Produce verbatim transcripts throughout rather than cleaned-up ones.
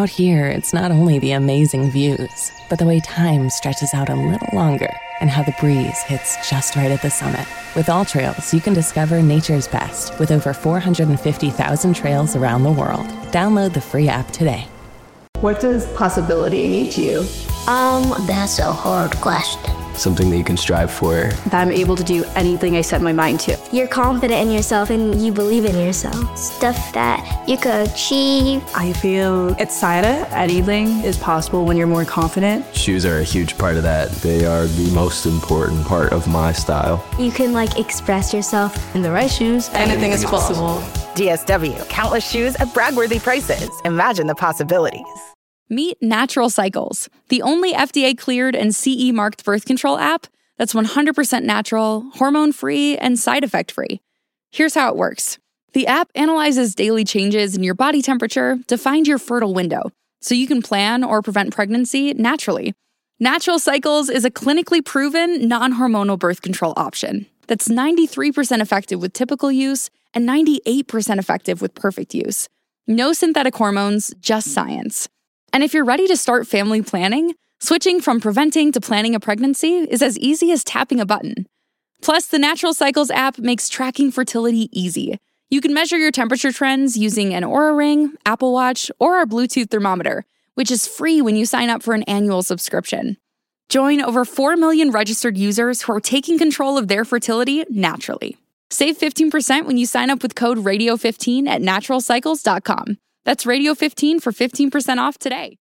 Out here, it's not only the amazing views, but the way time stretches out a little longer and how the breeze hits just right at the summit. With All Trails, you can discover nature's best with over four hundred fifty thousand trails around the world. Download the free app today. What does possibility mean to you? Um, that's a hard question. Something that you can strive for. That I'm able to do anything I set my mind to. You're confident in yourself and you believe in yourself. Stuff that you could achieve. I feel excited. Anything is possible when you're more confident. Shoes are a huge part of that. They are the most important part of my style. You can like express yourself. In the right shoes, anything is possible. D S W, countless shoes at brag-worthy prices. Imagine the possibilities. Meet Natural Cycles, the only F D A-cleared and C E-marked birth control app that's one hundred percent natural, hormone-free, and side effect-free. Here's how it works. The app analyzes daily changes in your body temperature to find your fertile window, so you can plan or prevent pregnancy naturally. Natural Cycles is a clinically proven, non-hormonal birth control option that's ninety-three percent effective with typical use and ninety-eight percent effective with perfect use. No synthetic hormones, just science. And if you're ready to start family planning, switching from preventing to planning a pregnancy is as easy as tapping a button. Plus, the Natural Cycles app makes tracking fertility easy. You can measure your temperature trends using an Oura Ring, Apple Watch, or our Bluetooth thermometer, which is free when you sign up for an annual subscription. Join over four million registered users who are taking control of their fertility naturally. Save fifteen percent when you sign up with code radio fifteen at natural cycles dot com. That's radio fifteen for fifteen percent off today.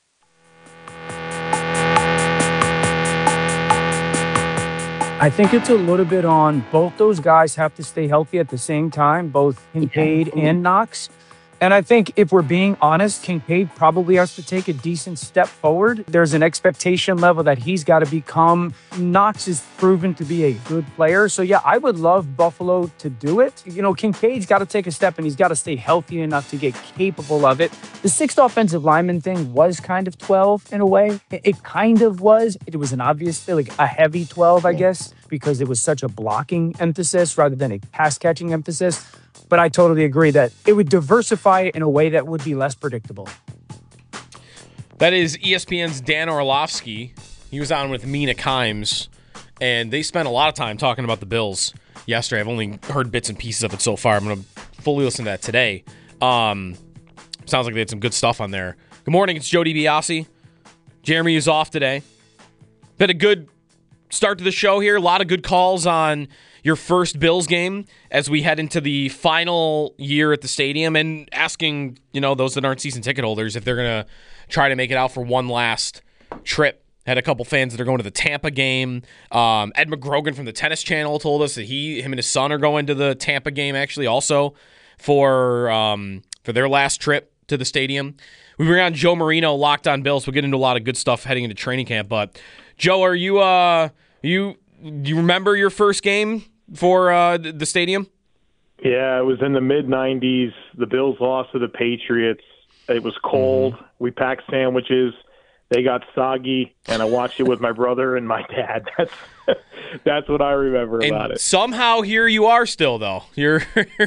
I think it's a little bit on both those guys have to stay healthy at the same time, both Kincaid and Knox. And I think if we're being honest, Kincaid probably has to take a decent step forward. There's an expectation level that he's got to become. Knox is proven to be a good player. So, yeah, I would love Buffalo to do it. You know, Kincaid's got to take a step and he's got to stay healthy enough to get capable of it. The sixth offensive lineman thing was kind of twelve in a way. It kind of was. It was an obvious, like a heavy twelve, I guess, because it was such a blocking emphasis rather than a pass-catching emphasis. But I totally agree that it would diversify it in a way that would be less predictable. That is E S P N's Dan Orlovsky. He was on with Mina Kimes, and they spent a lot of time talking about the Bills yesterday. I've only heard bits and pieces of it so far. I'm going to fully listen to that today. Um, sounds like they had some good stuff on there. Good morning, it's Joe DiBiase. Jeremy is off today. Been a good start to the show here. A lot of good calls on your first Bills game as we head into the final year at the stadium, and asking, you know, those that aren't season ticket holders if they're going to try to make it out for one last trip. Had a couple fans that are going to the Tampa game. Um, Ed McGrogan from the Tennis Channel told us that he, him and his son are going to the Tampa game actually also for um, for their last trip to the stadium. We bring on Joe Marino, Locked On Bills. We'll get into a lot of good stuff heading into training camp. But Joe, are you uh you do you remember your first game for uh, the stadium? Yeah, it was in the mid nineties. The Bills lost to the Patriots. It was cold. Mm-hmm. We packed sandwiches. They got soggy, and I watched it with my brother and my dad. That's that's what I remember and about it. Somehow here you are still, though. You're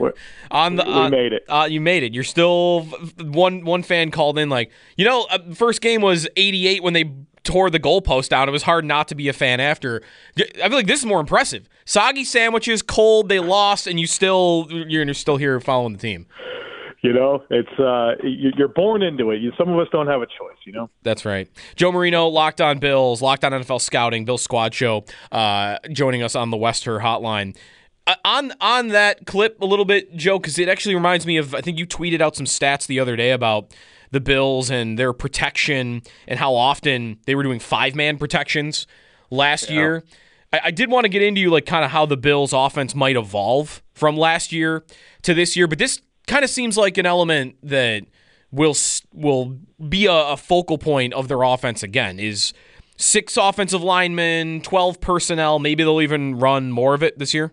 on the. We uh, made it. Uh, you made it. You're still one. One fan called in like, you know, uh, first game was eighty-eight when they tore the goalpost down. It was hard not to be a fan after. I feel like this is more impressive. Soggy sandwiches, cold. They lost, and you still you're still here following the team. You know, it's uh, you're born into it. Some of us don't have a choice, you know? That's right. Joe Marino, Locked On Bills, Locked On N F L Scouting, Bills Squad Show, uh, joining us on the Wester Hotline. Uh, on on that clip a little bit, Joe, because it actually reminds me of, I think you tweeted out some stats the other day about the Bills and their protection and how often they were doing five-man protections last yeah. year. I, I did want to get into you, like, kind of how the Bills' offense might evolve from last year to this year, but this kind of seems like an element that will will be a, a focal point of their offense again. Is six offensive linemen, twelve personnel, maybe they'll even run more of it this year?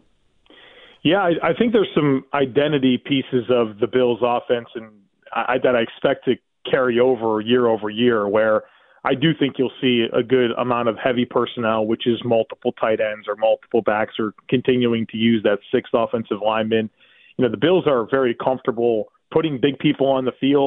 Yeah, I, I think there's some identity pieces of the Bills' offense and I, that I expect to carry over year over year, where I do think you'll see a good amount of heavy personnel, which is multiple tight ends or multiple backs, or continuing to use that sixth offensive lineman. You know, the Bills are very comfortable putting big people on the field,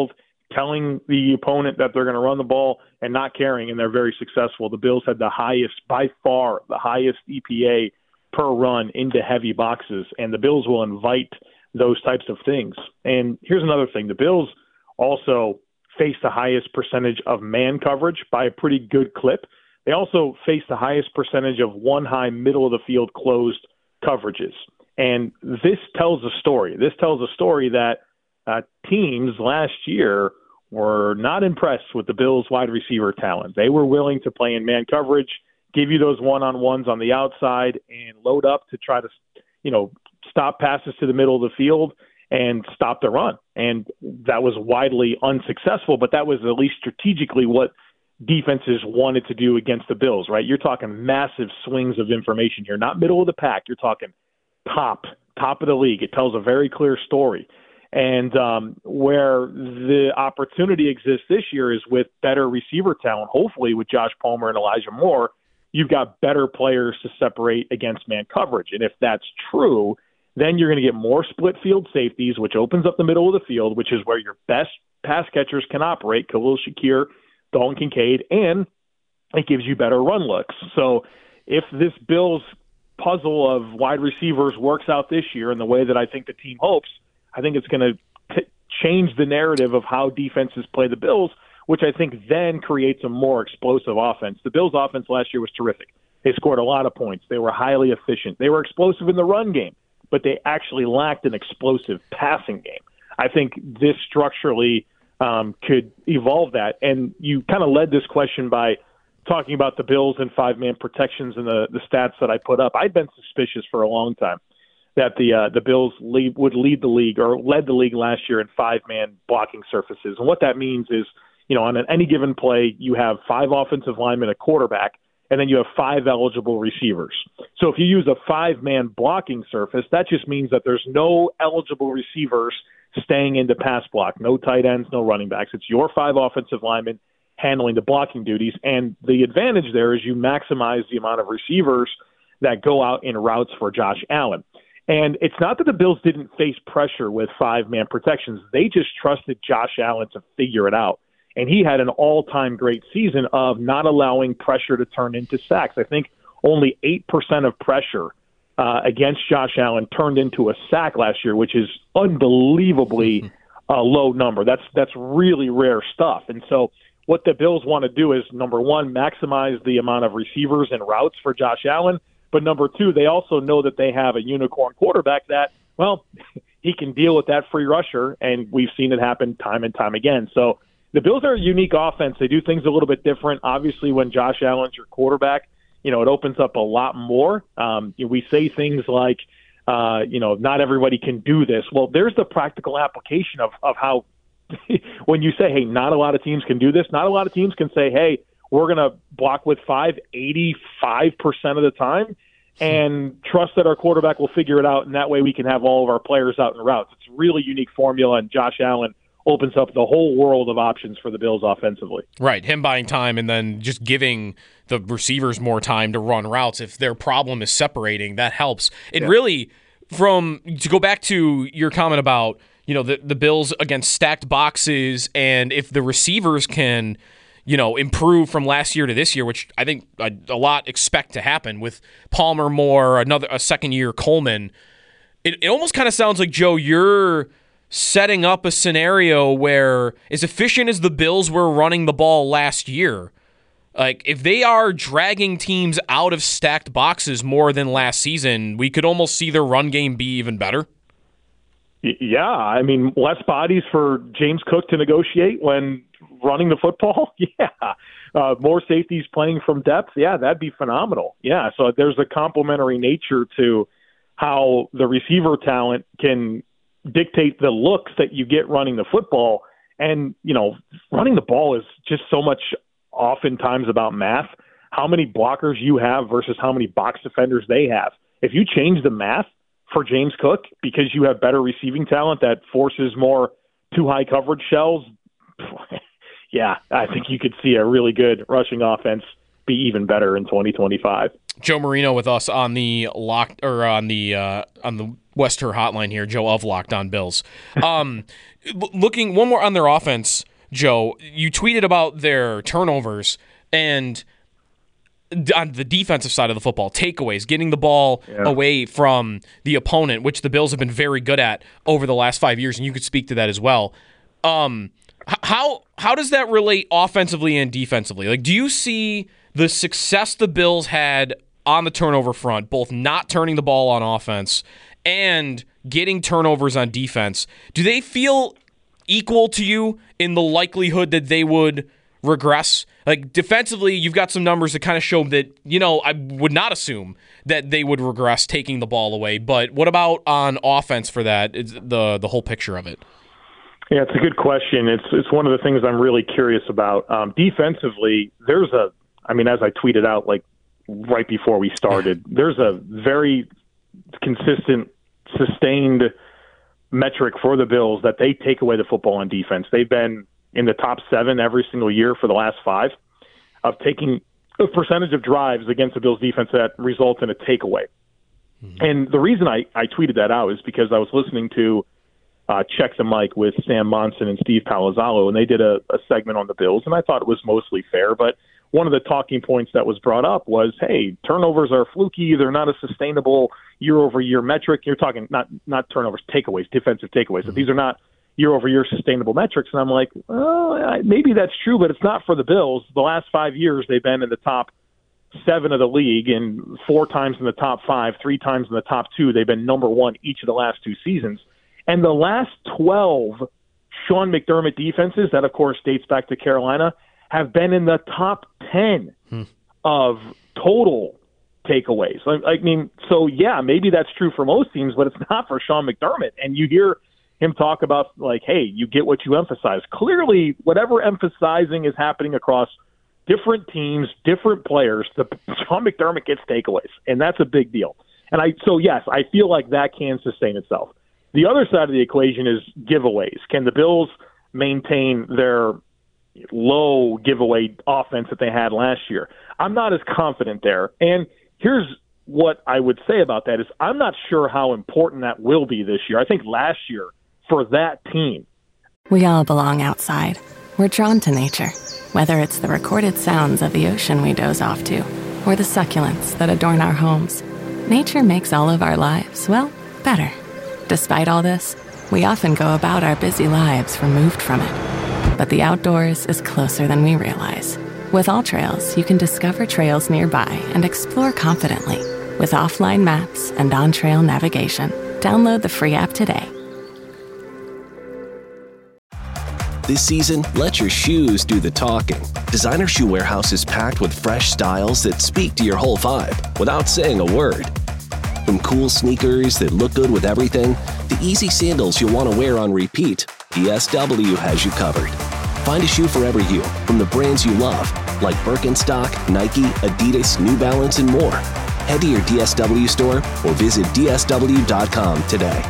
telling the opponent that they're going to run the ball and not caring, and they're very successful. The Bills had the highest, by far, the highest E P A per run into heavy boxes, and the Bills will invite those types of things. And here's another thing. The Bills also face the highest percentage of man coverage by a pretty good clip. They also face the highest percentage of one-high, middle-of-the-field closed coverages. And this tells a story. This tells a story that uh, teams last year were not impressed with the Bills' wide receiver talent. They were willing to play in man coverage, give you those one-on-ones on the outside, and load up to try to, you know, stop passes to the middle of the field and stop the run. And that was widely unsuccessful, but that was at least strategically what defenses wanted to do against the Bills, right? You're talking massive swings of information here, not middle of the pack. You're talking top, top of the league. It tells a very clear story. And um, where the opportunity exists this year is with better receiver talent, hopefully with Josh Palmer and Elijah Moore, you've got better players to separate against man coverage. And if that's true, then you're going to get more split field safeties, which opens up the middle of the field, which is where your best pass catchers can operate, Khalil Shakir, Dalton Kincaid, and it gives you better run looks. So if this Bills puzzle of wide receivers works out this year in the way that I think the team hopes, I think it's going to change the narrative of how defenses play the Bills, which I think then creates a more explosive offense. The Bills' offense last year was terrific. They scored a lot of points. They were highly efficient. They were explosive in the run game, but they actually lacked an explosive passing game. I think this structurally um, could evolve that. And you kind of led this question by talking about the Bills and five-man protections and the, the stats that I put up. I'd been suspicious for a long time that the uh, the Bills lead, would lead the league or led the league last year in five-man blocking surfaces. And what that means is, you know, on an, any given play, you have five offensive linemen, a quarterback, and then you have five eligible receivers. So if you use a five-man blocking surface, that just means that there's no eligible receivers staying into pass block, no tight ends, no running backs. It's your five offensive linemen handling the blocking duties. And the advantage there is you maximize the amount of receivers that go out in routes for Josh Allen. And it's not that the Bills didn't face pressure with five-man protections. They just trusted Josh Allen to figure it out. And he had an all-time great season of not allowing pressure to turn into sacks. I think only eight percent of pressure uh, against Josh Allen turned into a sack last year, which is unbelievably uh, low number. That's that's really rare stuff. And so what the Bills want to do is, number one, maximize the amount of receivers and routes for Josh Allen. But number two, they also know that they have a unicorn quarterback that, well, he can deal with that free rusher, and we've seen it happen time and time again. So the Bills are a unique offense. They do things a little bit different. Obviously, when Josh Allen's your quarterback, you know, it opens up a lot more. Um, you know, we say things like, uh, you know, not everybody can do this. Well, there's the practical application of, of how when you say, hey, not a lot of teams can do this, not a lot of teams can say, hey, we're going to block with five eighty-five percent of the time and trust that our quarterback will figure it out, and that way we can have all of our players out in routes. It's a really unique formula, and Josh Allen opens up the whole world of options for the Bills offensively. Right, him buying time and then just giving the receivers more time to run routes. If their problem is separating, that helps. It yeah. really, from to go back to your comment about, you know, the, the Bills against stacked boxes, and if the receivers can, you know, improve from last year to this year, which I think a, a lot expect to happen with Palmer, Moore, another a second year Coleman. It, it almost kind of sounds like, Joe, you're setting up a scenario where, as efficient as the Bills were running the ball last year, like if they are dragging teams out of stacked boxes more than last season, we could almost see their run game be even better. Yeah, I mean, less bodies for James Cook to negotiate when running the football. Yeah, uh, more safeties playing from depth. Yeah, that'd be phenomenal. Yeah, so there's a complementary nature to how the receiver talent can dictate the looks that you get running the football. And, you know, running the ball is just so much oftentimes about math, how many blockers you have versus how many box defenders they have. If you change the math for James Cook because you have better receiving talent that forces more too high coverage shells, yeah, I think you could see a really good rushing offense be even better in twenty twenty-five. Joe Marino with us on the lock or on the uh, on the West Her hotline here. Joe of Locked On Bills. Um, looking one more on their offense. Joe. You tweeted about their turnovers and on the defensive side of the football, takeaways, getting the ball yeah. away from the opponent, which the Bills have been very good at over the last five years, and you could speak to that as well. Um, how how does that relate offensively and defensively? Like, do you see the success the Bills had on the turnover front, both not turning the ball on offense and getting turnovers on defense? Do they feel equal to you in the likelihood that they would regress? Like, defensively, you've got some numbers that kind of show that, you know, I would not assume that they would regress taking the ball away. But what about on offense for that, it's the the whole picture of it? Yeah, it's a good question. It's it's one of the things I'm really curious about. Um, defensively, there's a, I mean, as I tweeted out, like, right before we started, there's a very consistent, sustained metric for the Bills that they take away the football on defense. They've been in the top seven every single year for the last five of taking a percentage of drives against the Bills defense that result in a takeaway. Mm-hmm. And the reason I, I tweeted that out is because I was listening to uh, Check the Mic with Sam Monson and Steve Palazzolo, and they did a, a segment on the Bills, and I thought it was mostly fair. But one of the talking points that was brought up was, hey, turnovers are fluky. They're not a sustainable year-over-year metric. You're talking not not turnovers, takeaways, defensive takeaways. Mm-hmm. So these are not year-over-year sustainable metrics. And I'm like, well, maybe that's true, but it's not for the Bills. The last five years, they've been in the top seven of the league, and four times in the top five, three times in the top two. They've been number one each of the last two seasons. And the last twelve Sean McDermott defenses, that, of course, dates back to Carolina, have been in the top ten hmm. of total takeaways. I, I mean, so, yeah, maybe that's true for most teams, but it's not for Sean McDermott. And you hear him talk about, like, hey, you get what you emphasize. Clearly, whatever emphasizing is happening across different teams, different players, the, Sean McDermott gets takeaways, and that's a big deal. And I so, yes, I feel like that can sustain itself. The other side of the equation is giveaways. Can the Bills maintain their low giveaway offense that they had last year? I'm not as confident there. And here's what I would say about that is I'm not sure how important that will be this year. I think last year, for that team. We all belong outside. We're drawn to nature, whether it's the recorded sounds of the ocean we doze off to, or the succulents that adorn our homes. Nature makes all of our lives, well, better. Despite all this, we often go about our busy lives removed from it. But the outdoors is closer than we realize. With AllTrails, you can discover trails nearby and explore confidently. With offline maps and on-trail navigation, download the free app today. This season, let your shoes do the talking. Designer Shoe Warehouse is packed with fresh styles that speak to your whole vibe without saying a word. From cool sneakers that look good with everything, to easy sandals you'll want to wear on repeat, D S W has you covered. Find a shoe for every you from the brands you love, like Birkenstock, Nike, Adidas, New Balance, and more. Head to your D S W store or visit D S W dot com today.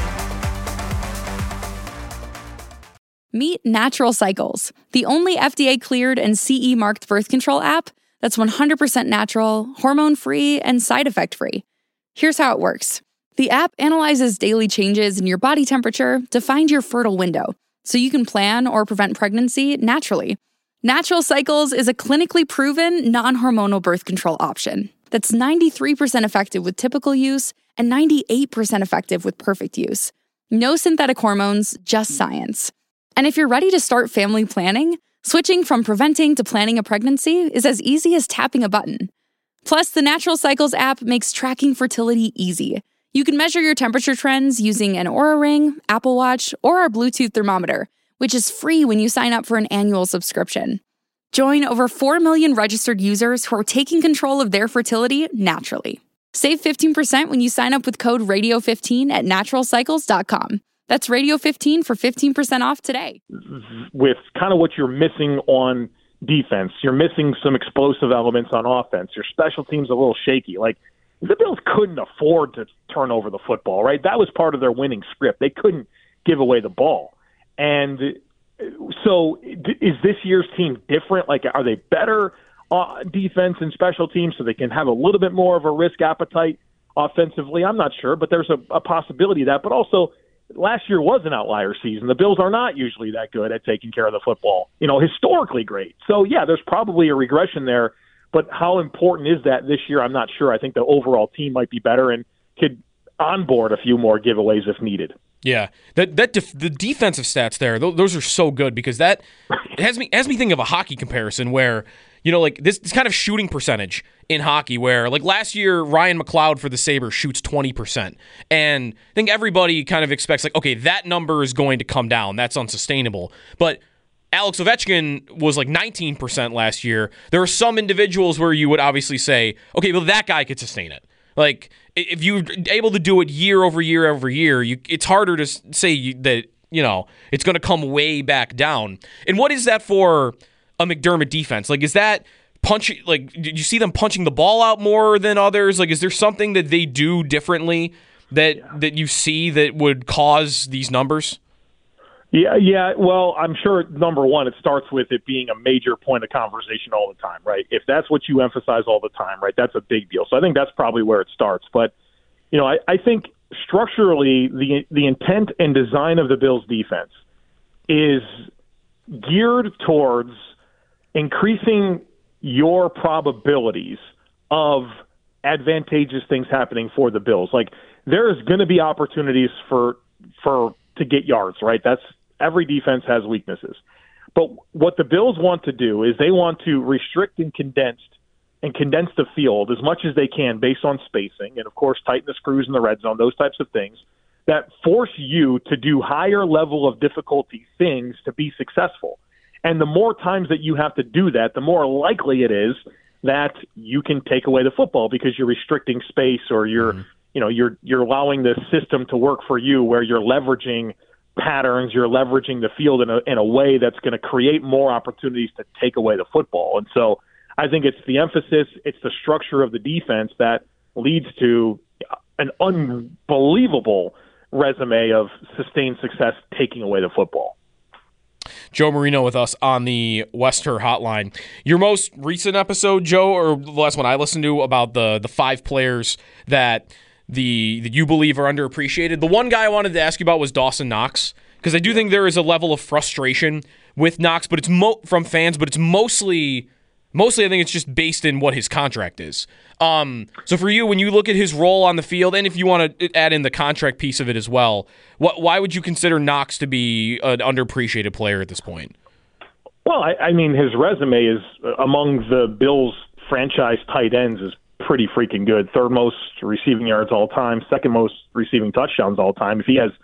Meet Natural Cycles, the only F D A-cleared and C E-marked birth control app that's one hundred percent natural, hormone-free, and side effect-free. Here's how it works. The app analyzes daily changes in your body temperature to find your fertile window, so you can plan or prevent pregnancy naturally. Natural Cycles is a clinically proven, non-hormonal birth control option that's ninety-three percent effective with typical use and ninety-eight percent effective with perfect use. No synthetic hormones, just science. And if you're ready to start family planning, switching from preventing to planning a pregnancy is as easy as tapping a button. Plus, the Natural Cycles app makes tracking fertility easy. You can measure your temperature trends using an Oura Ring, Apple Watch, or our Bluetooth thermometer, which is free when you sign up for an annual subscription. Join over four million registered users who are taking control of their fertility naturally. Save fifteen percent when you sign up with code radio fifteen at natural cycles dot com. That's radio fifteen for fifteen percent off today. With kind of what you're missing on defense, you're missing some explosive elements on offense. Your special team's a little shaky. Like, the Bills couldn't afford to turn over the football, right? That was part of their winning script. They couldn't give away the ball. And so is this year's team different? Like, are they better on defense and special teams so they can have a little bit more of a risk appetite offensively? I'm not sure, but there's a, a possibility of that. But also, last year was an outlier season. The Bills are not usually that good at taking care of the football, you know, historically great. So, yeah, there's probably a regression there. But how important is that this year? I'm not sure. I think the overall team might be better and could onboard a few more giveaways if needed. Yeah, that that def- the defensive stats there, th- those are so good because that it has me has me think of a hockey comparison where, you know, like this, this kind of shooting percentage in hockey where, like last year, Ryan McLeod for the Sabres shoots twenty percent. And I think everybody kind of expects, like, okay, that number is going to come down. That's unsustainable. But Alex Ovechkin was like nineteen percent last year. There are some individuals where you would obviously say, okay, well, that guy could sustain it. Like, if you're able to do it year over year over year, you, it's harder to say that, you know, it's going to come way back down. And what is that for a McDermott defense? Like, is that punching, like, did you see them punching the ball out more than others? Like, is there something that they do differently that yeah. that you see that would cause these numbers? Yeah, yeah. Well, I'm sure, number one, it starts with it being a major point of conversation all the time, right? If that's what you emphasize all the time, right, that's a big deal. So I think that's probably where it starts. But, you know, I, I think structurally the the intent and design of the Bills' defense is geared towards increasing your probabilities of advantageous things happening for the Bills. Like, there is going to be opportunities for for to get yards, right? That's every defense has weaknesses. But what the Bills want to do is they want to restrict and condense and condense the field as much as they can based on spacing and, of course, tighten the screws in the red zone, those types of things that force you to do higher level of difficulty things to be successful. And the more times that you have to do that, the more likely it is that you can take away the football because you're restricting space or you're, mm-hmm. you know, you're you're allowing the system to work for you where you're leveraging patterns, you're leveraging the field in a in a way that's going to create more opportunities to take away the football. And so I think it's the emphasis, it's the structure of the defense that leads to an unbelievable resume of sustained success taking away the football. Joe Marino with us on the Wester Hotline. Your most recent episode, Joe, or the last one I listened to about the the five players that the that you believe are underappreciated. The one guy I wanted to ask you about was Dawson Knox, because I do think there is a level of frustration with Knox, but it's mo- from fans, but it's mostly mostly I think it's just based in what his contract is. Um, so for you, when you look at his role on the field, and if you want to add in the contract piece of it as well, what why would you consider Knox to be an underappreciated player at this point? Well, I, I mean, his resume is among the Bills' franchise tight ends is pretty freaking good. Third most receiving yards all time, second most receiving touchdowns all time. If he has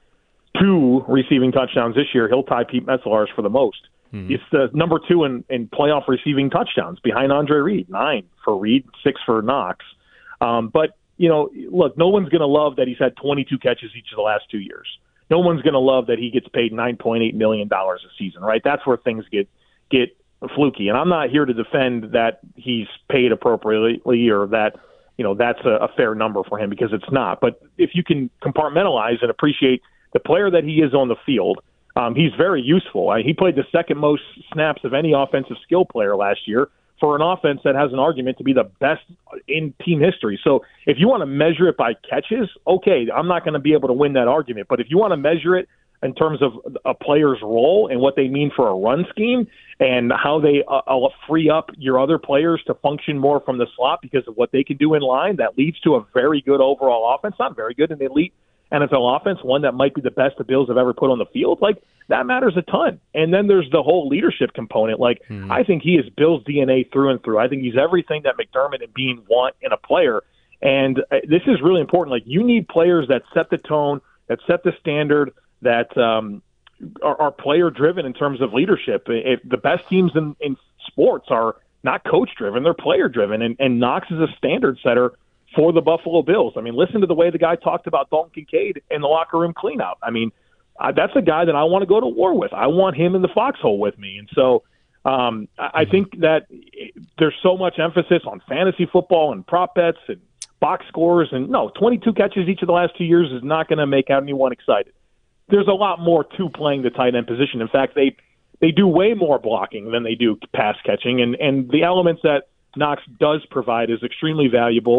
two receiving touchdowns this year, he'll tie Pete Metzelaars for the most. Mm-hmm. It's the number two in, in playoff receiving touchdowns behind Andre Reed, nine for Reed, six for Knox. Um, but, you know, look, no one's going to love that he's had twenty-two catches each of the last two years. No one's going to love that he gets paid nine point eight million dollars a season, right? That's where things get get fluky. And I'm not here to defend that he's paid appropriately or that, you know, that's a, a fair number for him, because it's not. But if you can compartmentalize and appreciate the player that he is on the field, Um, he's very useful. I, he played the second most snaps of any offensive skill player last year for an offense that has an argument to be the best in team history. So if you want to measure it by catches, okay, I'm not going to be able to win that argument. But if you want to measure it in terms of a player's role and what they mean for a run scheme and how they uh, free up your other players to function more from the slot because of what they can do in line, that leads to a very good overall offense, not very good, an elite N F L offense, one that might be the best the Bills have ever put on the field. Like, that matters a ton. And then there's the whole leadership component. Like, mm-hmm. I think he is Bills D N A through and through. I think he's everything that McDermott and Beane want in a player. And uh, this is really important. Like, you need players that set the tone, that set the standard, that um, are, are player-driven in terms of leadership. If the best teams in, in sports are not coach-driven, they're player-driven. And, and Knox is a standard setter for the Buffalo Bills. I mean, listen to the way the guy talked about Dalton Kincaid in the locker room cleanout. I mean, uh, that's a guy that I want to go to war with. I want him in the foxhole with me. And so um, I, I think that there's so much emphasis on fantasy football and prop bets and box scores. And no, twenty-two catches each of the last two years is not going to make anyone excited. There's a lot more to playing the tight end position. In fact, they they do way more blocking than they do pass catching. And, and the elements that Knox does provide is extremely valuable. And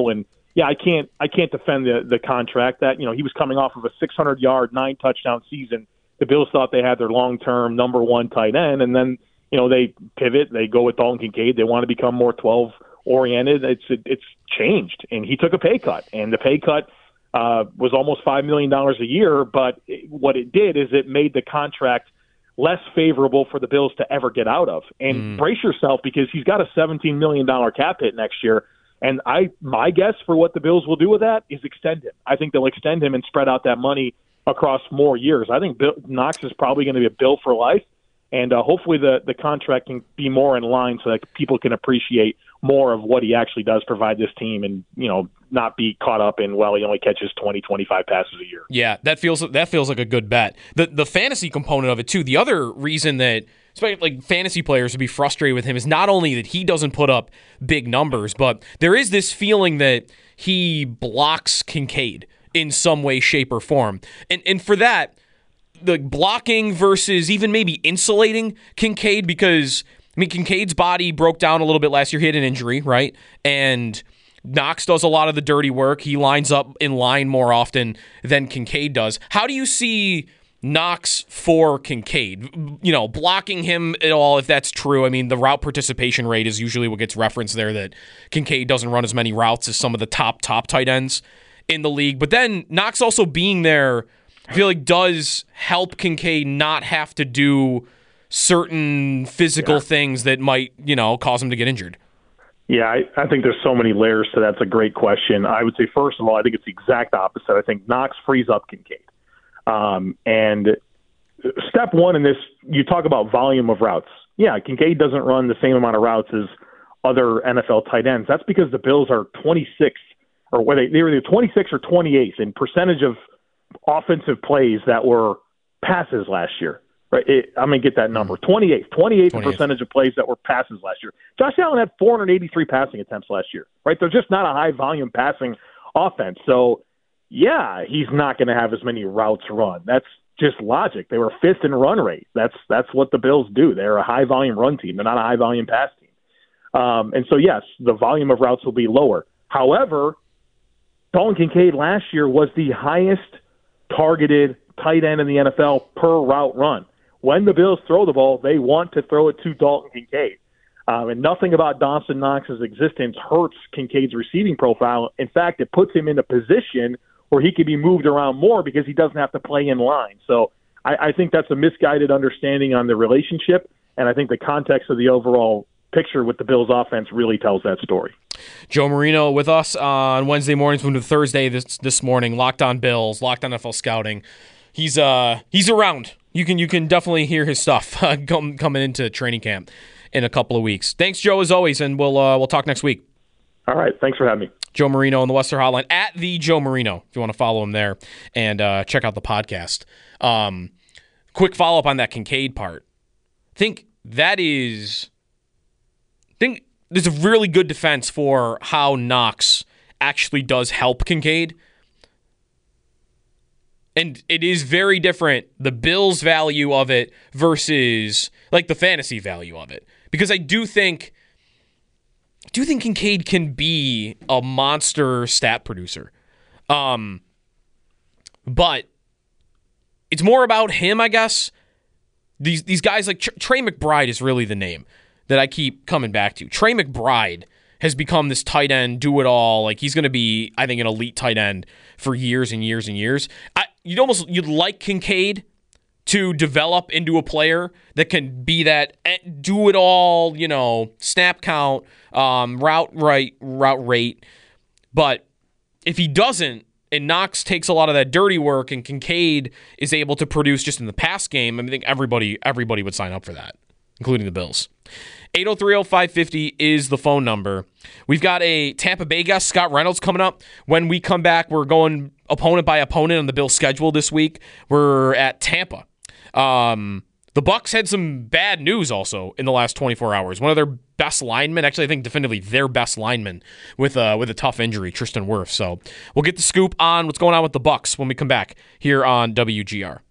yeah, I can't I can't defend the the contract. That, you know, he was coming off of a six hundred yard, nine touchdown season. The Bills thought they had their long term number one tight end, and then, you know, they pivot, they go with Dalton Kincaid. They want to become more twelve oriented. It's it's changed, and he took a pay cut, and the pay cut uh, was almost five million dollars a year. But what it did is it made the contract less favorable for the Bills to ever get out of. And mm. brace yourself, because he's got a seventeen million dollars cap hit next year. And I, my guess for what the Bills will do with that is extend him. I think they'll extend him and spread out that money across more years. I think Bill, Knox is probably going to be a Bill for life. And uh, hopefully the, the contract can be more in line so that people can appreciate more of what he actually does provide this team, and, you know, not be caught up in, well, he only catches twenty, twenty-five passes a year. Yeah, that feels that feels like a good bet. The the fantasy component of it, too, the other reason that especially like fantasy players would be frustrated with him is not only that he doesn't put up big numbers, but there is this feeling that he blocks Kincaid in some way, shape, or form. And and for that, the blocking versus even maybe insulating Kincaid, because I mean, Kincaid's body broke down a little bit last year. He had an injury, right? And Knox does a lot of the dirty work. He lines up in line more often than Kincaid does. How do you see Knox for Kincaid? You know, blocking him at all, if that's true. I mean, the route participation rate is usually what gets referenced there, that Kincaid doesn't run as many routes as some of the top, top tight ends in the league. But then Knox also being there, I feel like, does help Kincaid not have to do certain physical yeah. things that might, you know, cause him to get injured. Yeah, I, I think there's so many layers to that. That's a great question. I would say, first of all, I think it's the exact opposite. I think Knox frees up Kincaid. Um, and step one in this, you talk about volume of routes. Yeah, Kincaid doesn't run the same amount of routes as other N F L tight ends. That's because the Bills are twenty-sixth, or whether they were either twenty-sixth or twenty-eighth in percentage of offensive plays that were passes last year. Right, it, I'm going to get that number. twenty-eighth. twenty-eighth percentage of plays that were passes last year. Josh Allen had four hundred eighty-three passing attempts last year. Right, they're just not a high-volume passing offense. So, yeah, he's not going to have as many routes run. That's just logic. They were fifth in run rate. That's that's what the Bills do. They're a high-volume run team. They're not a high-volume pass team. Um, and so, yes, the volume of routes will be lower. However, Dalton Kincaid last year was the highest targeted tight end in the N F L per route run. When the Bills throw the ball, they want to throw it to Dalton Kincaid. Um, and nothing about Dawson Knox's existence hurts Kincaid's receiving profile. In fact, it puts him in a position where he can be moved around more because he doesn't have to play in line. So I, I think that's a misguided understanding on the relationship, and I think the context of the overall picture with the Bills offense really tells that story. Joe Marino with us on Wednesday mornings, moving to Thursday this this morning. Locked on Bills, Locked on N F L Scouting. He's uh he's around. You can you can definitely hear his stuff uh, come, coming into training camp in a couple of weeks. Thanks, Joe, as always, and we'll uh, we'll talk next week. All right, thanks for having me. Joe Marino on the Western Hotline, at the Joe Marino, if you want to follow him there and uh, check out the podcast. Um, quick follow up on that Kincaid part. I think that is. I think there's a really good defense for how Knox actually does help Kincaid. And it is very different, the Bills' value of it versus like the fantasy value of it. Because I do think I do think Kincaid can be a monster stat producer. Um, but it's more about him, I guess. These these guys like Trey McBride is really the name that I keep coming back to. Trey McBride has become this tight end, do-it-all. Like, he's going to be, I think, an elite tight end for years and years and years. I, you'd almost, you'd like Kincaid to develop into a player that can be that do-it-all, you know, snap count, um, route right, route rate. But if he doesn't, and Knox takes a lot of that dirty work, and Kincaid is able to produce just in the pass game, I think everybody, everybody would sign up for that, including the Bills. eight oh three oh five fifty is the phone number. We've got a Tampa Bay guest, Scott Reynolds, coming up. When we come back, we're going opponent by opponent on the Bills' schedule this week. We're at Tampa. Um, the Bucs had some bad news also in the last twenty-four hours. One of their best linemen, actually I think definitively their best lineman with a, with a tough injury, Tristan Wirfs. So we'll get the scoop on what's going on with the Bucs when we come back here on W G R.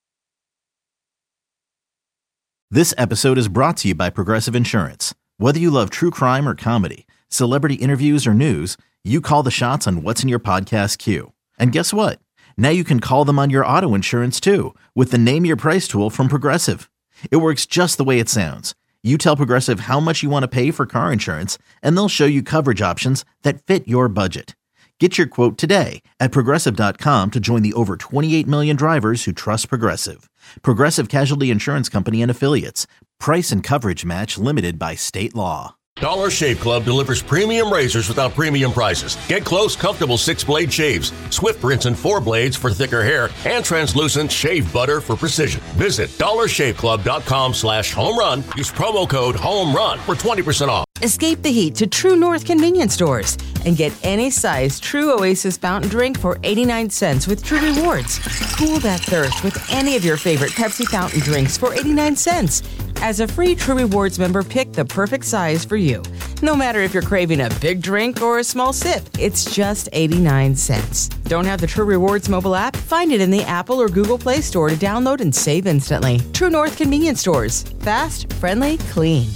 This episode is brought to you by Progressive Insurance. Whether you love true crime or comedy, celebrity interviews or news, you call the shots on what's in your podcast queue. And guess what? Now you can call them on your auto insurance too with the Name Your Price tool from Progressive. It works just the way it sounds. You tell Progressive how much you want to pay for car insurance, and they'll show you coverage options that fit your budget. Get your quote today at Progressive dot com to join the over twenty-eight million drivers who trust Progressive. Progressive Casualty Insurance Company and Affiliates. Price and coverage match limited by state law. Dollar Shave Club delivers premium razors without premium prices. Get close, comfortable six-blade shaves, swift rinse and four blades for thicker hair, and translucent shave butter for precision. Visit dollar shave club dot com slash home run. Use promo code HOMERUN for twenty percent off. Escape the heat to True North convenience stores and get any size True Oasis fountain drink for eighty-nine cents with True Rewards. Cool that thirst with any of your favorite Pepsi fountain drinks for eighty-nine cents. As a free True Rewards member, pick the perfect size for you. No matter if you're craving a big drink or a small sip, it's just eighty-nine cents. Don't have the True Rewards mobile app? Find it in the Apple or Google Play Store to download and save instantly. True North convenience stores. Fast, friendly, clean.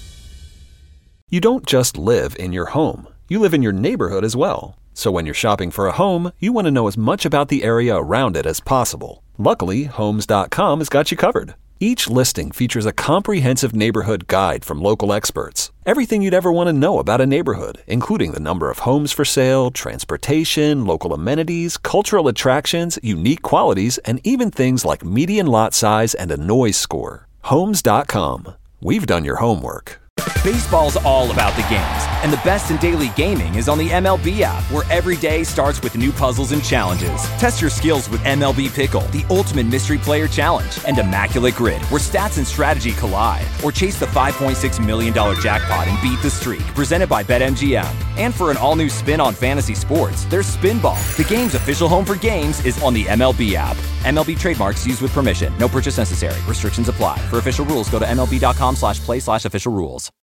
You don't just live in your home. You live in your neighborhood as well. So when you're shopping for a home, you want to know as much about the area around it as possible. Luckily, Homes dot com has got you covered. Each listing features a comprehensive neighborhood guide from local experts. Everything you'd ever want to know about a neighborhood, including the number of homes for sale, transportation, local amenities, cultural attractions, unique qualities, and even things like median lot size and a noise score. Homes dot com. We've done your homework. Baseball's all about the games, and the best in daily gaming is on the M L B app, where every day starts with new puzzles and challenges. Test your skills with M L B Pickle, the ultimate mystery player challenge, and Immaculate Grid, where stats and strategy collide. Or chase the five point six million dollars jackpot and beat the streak, presented by BetMGM. And for an all-new spin on fantasy sports, there's Spinball. The game's official home for games is on the M L B app. M L B trademarks used with permission. No purchase necessary. Restrictions apply. For official rules, go to M L B dot com slash play slash official rules.